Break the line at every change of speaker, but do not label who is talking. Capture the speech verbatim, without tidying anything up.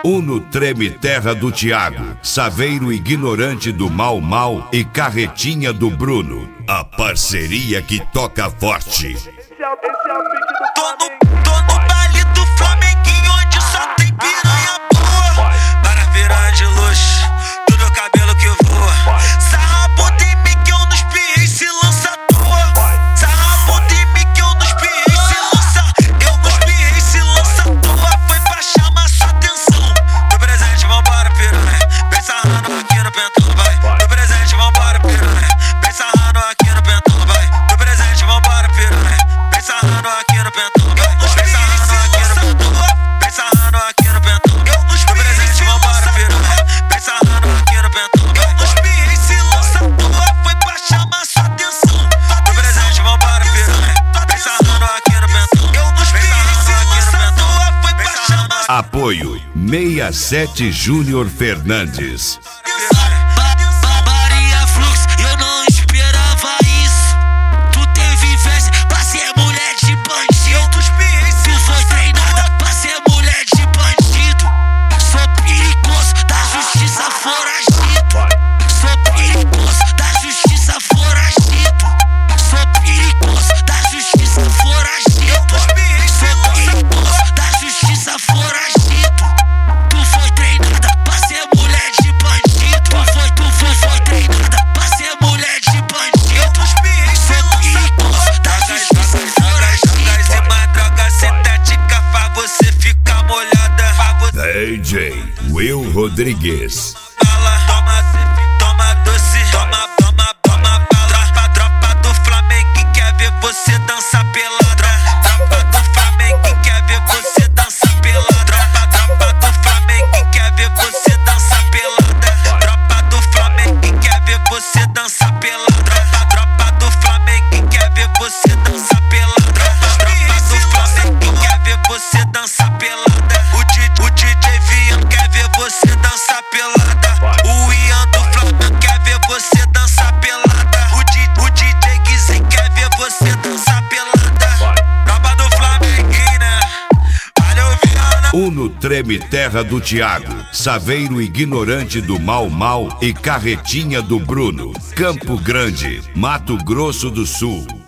Uno treme terra do Thiago, Saveiro ignorante do Mal Mal e Carretinha do Bruno. A parceria que toca forte.
Tô no, tô no baile do Flamenguinho, onde só tem piranha boa. Para piranha de luxo, do meu cabelo que voa. Sarra a bunda em mim que eu nos piei, se lança à toa. Sarra a bunda em mim que eu nos piei, se lança. Eu nos piei, se lança à toa. Foi pra chamar sua atenção. Do presente, vambora piranha. Vem sarrando aqui no pentão, vai. Do presente, vambora piranha. Vem sarrando aqui no pentão, vai. Do presente, vambora piranha. Vem sarrando aqui no pentão, vai. Vem sarrando aqui no pentão. Vem sarrando aqui no pentão. Eu nos presente, vambora piranha. Vem sarrando aqui no pentão. Eu nos piei, se lança à toa. Foi pra chamar sua atenção. Do presente, vambora piranha. Vem sarrando aqui no pentão. Eu nos piei, se lança à toa. Foi pra chamar.
Apoio sessenta e sete Júnior Fernandes.
Maria Flux, eu não esperava isso. Tu teve inveja pra ser mulher de bandido. Tu foi treinada pra ser mulher de bandido. Sou perigoso, da justiça foragido. Sou perigoso, da justiça foragido. Sou perigoso, da justiça foragido. Sou perigoso, da justiça foragido. Tu foi treinada pra ser mulher de bandido. Tu foi, tu foi, foi treinada pra ser mulher de bandido. Sou perigoso, da justiça foragido.
Se uma droga sintética faz você ficar molhada. Faz você
D J Will Rodrigues.
bala. Toma, toma doce. Toma, toma, toma bala. Tropa, tropa do Flamengo quer ver você dançar pelada. Tropa do Flamengo quer ver você dançar pelada. Tropa, tropa do Flamengo quer ver você dançar pelada. Tropa do Flamengo quer ver você dançar pelada. Tropa, tropa do Flamengo quer ver você dançar pelada. Tropa do Flamengo quer ver você dançar pelada. O D J, o D J Vian quer ver você dançar pelada. O Ian do Flamengo quer ver você dançar pelada. O D J, o D J Guizen quer ver você dançar pelada. Tropa do Flamenguinho, né? Valeu, Viana.
Uno treme terra do Thiago, Saveiro ignorante do Mal Mal e Carretinha do Bruno. Campo Grande, Mato Grosso do Sul.